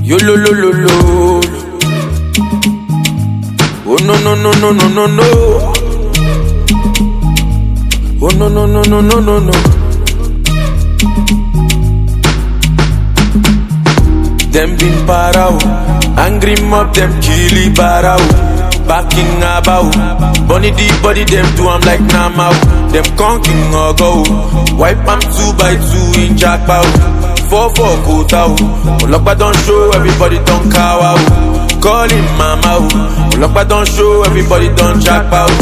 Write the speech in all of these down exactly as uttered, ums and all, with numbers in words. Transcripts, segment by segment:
Yo lo lo lo lo. Oh no no no no no no no. Oh no no no no no no no. Them been parao, angry mob them killy barao. Backing about, bunny the body them do I'm like Namao. Them conking or go, wipe am two by two in jackpot. Four four go out, Olokpa don't show everybody don't cow out. Call him mama, Olokpa don't show everybody don't jackpot.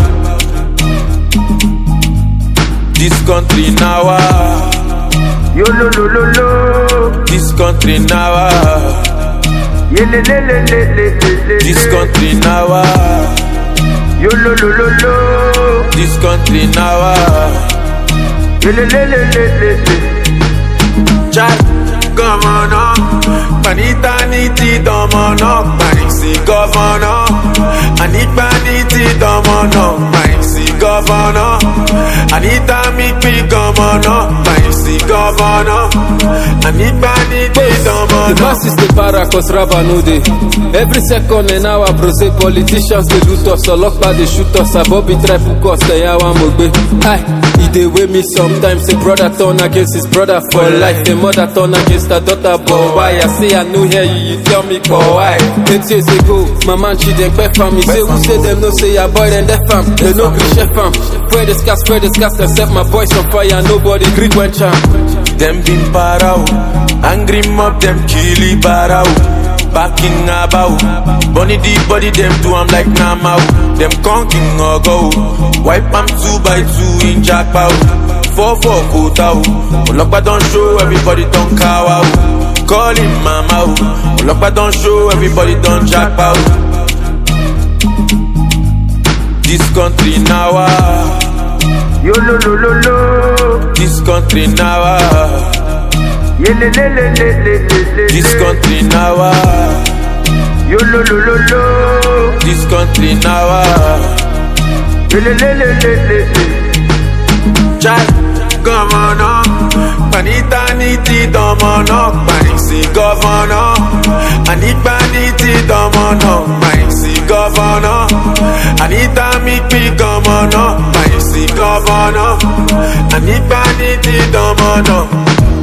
This country now, ah. Yo lo lo lo lo. This country now, ah. Ye le le le le le le. This country now, ah. Yo lo lo lo lo. This country now, ah. Ye le le le le le le. Chai, governor, panita niti domono, panisi governor, Anita niti domono, panisi governor, Anita mikpi governor, panisi governor, Anita niti domono. The masses they para cause raba no dey. Every second an hour brose politicians they loot us, Olokpa they shoot us, Abobi try book us, they yawa mogbe. Aye, he dey weigh me sometimes. A brother turn against his brother for life. A mother turn against her daughter, but why? I say I know hear you, you tell me but why? Eight years ago, my man she dem pay fam. Me say who say them no say your boy then deaf fam. They no be chef fam. Spread the scars, spread the scars, and set my boys on fire. Nobody green when charm. Them been parao, angry mob them killy barao. Backing about, bunny the body them do I'm like Namao. Them conking or go, wipe am two by two in jackpot. Four four go out, Olokpa don't show everybody don't cow out. Call him mama, Olokpa don't show everybody don't jackpot. This country now, ah. Yo lo lo lo lo. This country now, ah. Ye le le le le le le. This country now, ah. Yo lo lo lo lo. This country now, ah. Ye le le le le le le. Chai, governor, panita niti domono, panisi governor, Anita niti domono, panisi governor, Anita mikpi governor, panisi governor, Anita niti domono.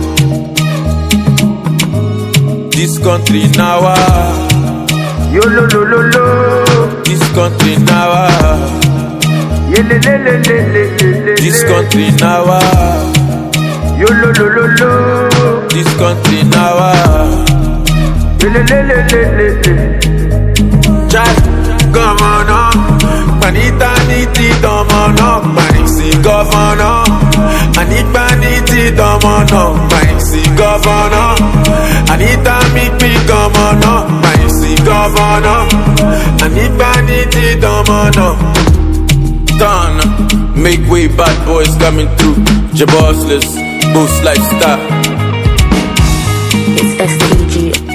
This country now, ah. Yo lo lo lo lo. This country now, ah. Ye le le le le le le. This country now, ah. Yo lo lo lo lo. This country now, ah. Ye le le le le le le. Chai, governor, panita niti domono, panisi governor, Anita niti domono, panisi governor, Anita mikpi governor, panisi governor, Anita niti domono. Done, make way, bad boys coming through, Jabossless, boost lifestyle. It's S T G.